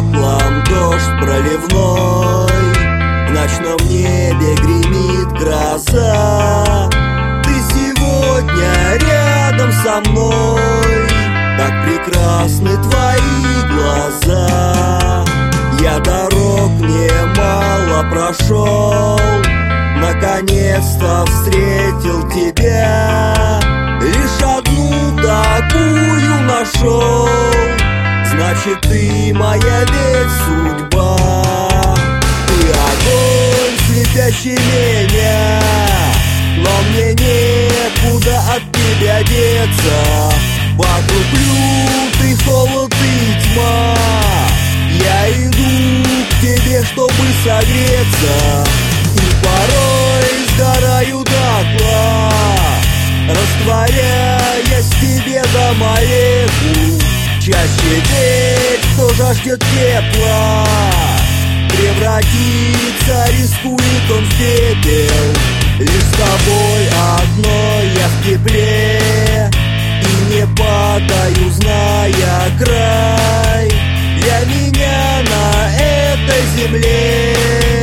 стеклам дождь проливной, в ночном небе гремит гроза. Ты сегодня рядом со мной, как прекрасны твои глаза. Я дорог немало прошел, наконец-то встретил тебя. Лишь одну такую нашел, значит, ты моя ведь судьба. Ты огонь, слепящий меня, но мне некуда от тебя деться. Вокруг лютый холод и тьма, я иду к тебе, чтобы согреться. И порой сгораю дотла, растворяясь в тебе до молекул. Чаще верь, кто жаждет тепла, превратиться рискует он в пепел. Лишь с тобой одной я в тепле, и не падаю, зная край. Для меня на этой земле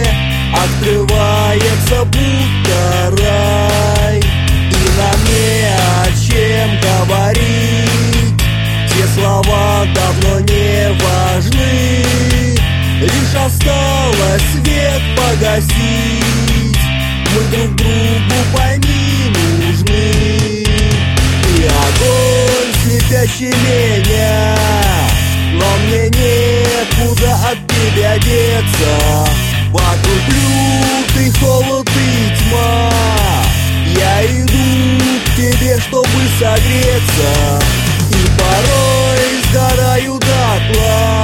открывается будто рай. И нам не о чем говорить, все слова давно не важны. Лишь осталось свет погасить, мы друг другу пойми нужны. И огонь, слепящий меня, но мне некуда от тебя деться. Вокруг лютый холод и тьма, я иду к тебе, чтобы согреться. И порой сгораю дотла,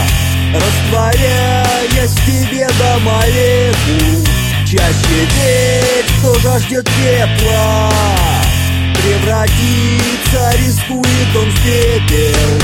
растворяясь в тебе до молекул. Чаще верь, кто жаждет тепла, превратиться рискует он в пепел.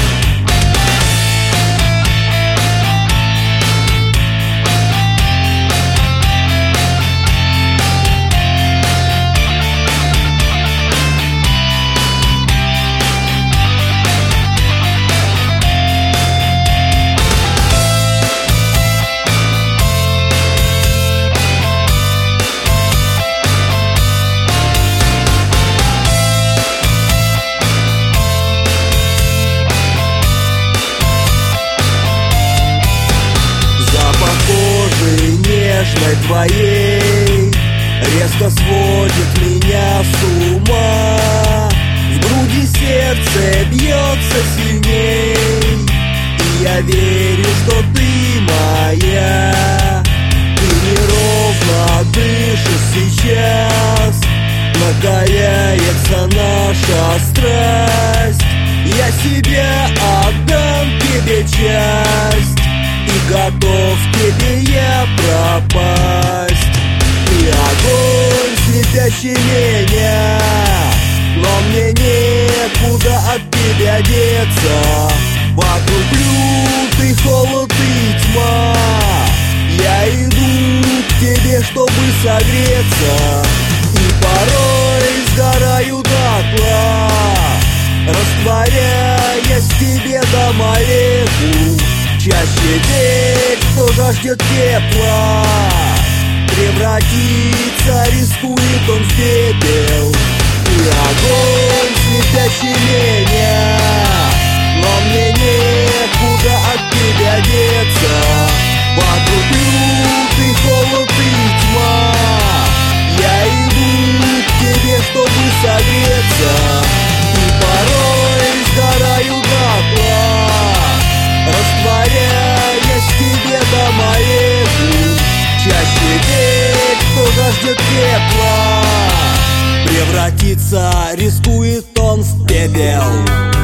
Твоей резко сводит меня с ума. В груди сердце бьется сильней, и я верю, что ты моя. Ты неровно дышишь сейчас, накаляется наша страсть. Я себя отдам тебе часть, и готов к тебе я пропасть. Ты огонь, слепящий меня, но мне некуда от тебя деться. Вокруг лютый холод и тьма, я иду к тебе, чтобы согреться. И порой сгораю дотла, растворяясь в тебе до молекул. Чаще верь, кто жаждет тепла, превратиться рискует он в пепел. И огонь, слепящий меня, но мне некуда от тебя деться. Вокруг лютый холод и тьма, я иду к тебе, чтобы согреться. И порой сгораю дотла, растворяясь в тебе до молекул. Чаще верь, кто жаждет тепла, превратиться рискует он в пепел.